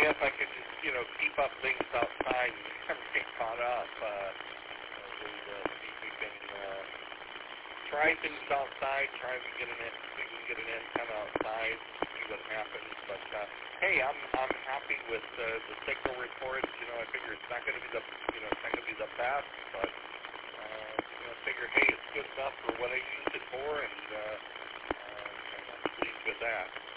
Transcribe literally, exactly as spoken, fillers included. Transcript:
if I could just, you know, keep up things outside and never get caught up, uh, we'll uh, see if we can uh, try things outside, try to get an in, see if we can get an income outside, see what happens. But uh, hey, I'm I'm happy with uh, the signal report. You know, I figure it's not going to be the you know it's not going to be the best, but uh, you know, I figure hey, it's good enough for what I used it for, and uh, uh, I'm pleased with that.